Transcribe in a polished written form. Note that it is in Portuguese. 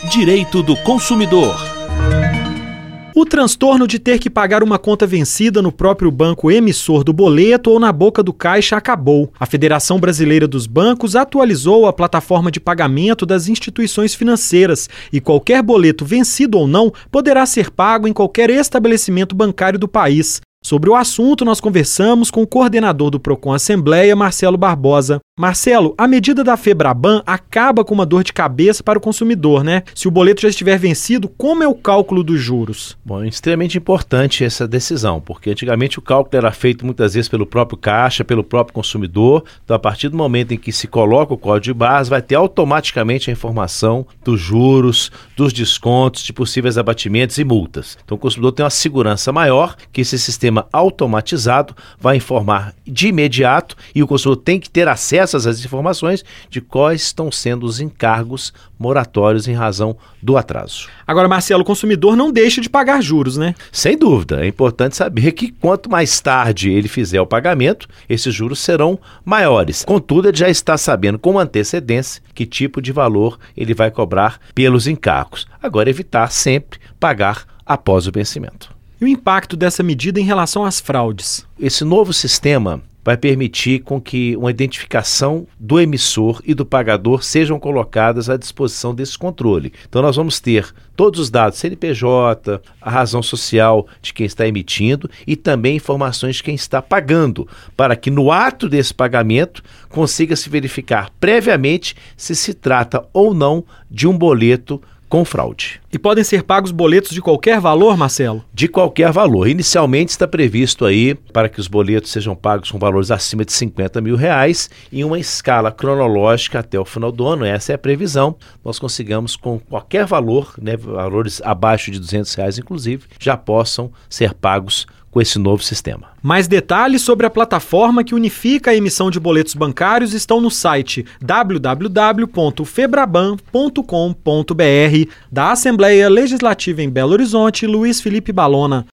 Direito do Consumidor. O transtorno de ter que pagar uma conta vencida no próprio banco emissor do boleto ou na boca do caixa acabou. A Federação Brasileira dos Bancos atualizou a plataforma de pagamento das instituições financeiras e qualquer boleto vencido ou não poderá ser pago em qualquer estabelecimento bancário do país. Sobre o assunto, nós conversamos com o coordenador do Procon Assembleia, Marcelo Barbosa. Marcelo, a medida da Febraban acaba com uma dor de cabeça para o consumidor, né? Se o boleto já estiver vencido, como é o cálculo dos juros? Bom, é extremamente importante essa decisão, porque antigamente o cálculo era feito muitas vezes pelo próprio caixa, pelo próprio consumidor. Então, a partir do momento em que se coloca o código de barras, vai ter automaticamente a informação dos juros, dos descontos, de possíveis abatimentos e multas. Então, o consumidor tem uma segurança maior que esse sistema automatizado vai informar de imediato e o consumidor tem que ter acesso a essas informações de quais estão sendo os encargos moratórios em razão do atraso. Agora, Marcelo, o consumidor não deixa de pagar juros, né? Sem dúvida, é importante saber que quanto mais tarde ele fizer o pagamento, esses juros serão maiores. Contudo, ele já está sabendo com antecedência que tipo de valor ele vai cobrar pelos encargos. Agora, evitar sempre pagar após o vencimento. E o impacto dessa medida em relação às fraudes? Esse novo sistema vai permitir com que uma identificação do emissor e do pagador sejam colocadas à disposição desse controle. Então nós vamos ter todos os dados, CNPJ, a razão social de quem está emitindo e também informações de quem está pagando, para que no ato desse pagamento consiga se verificar previamente se trata ou não de um boleto com fraude. E podem ser pagos boletos de qualquer valor, Marcelo? De qualquer valor. Inicialmente está previsto aí para que os boletos sejam pagos com valores acima de R$50 mil em uma escala cronológica até o final do ano. Essa é a previsão. Nós consigamos com qualquer valor, né, valores abaixo de R$200 inclusive, já possam ser pagos com esse novo sistema. Mais detalhes sobre a plataforma que unifica a emissão de boletos bancários estão no site www.febraban.com.br. Da Assembleia Legislativa em Belo Horizonte, Luiz Felipe Balona.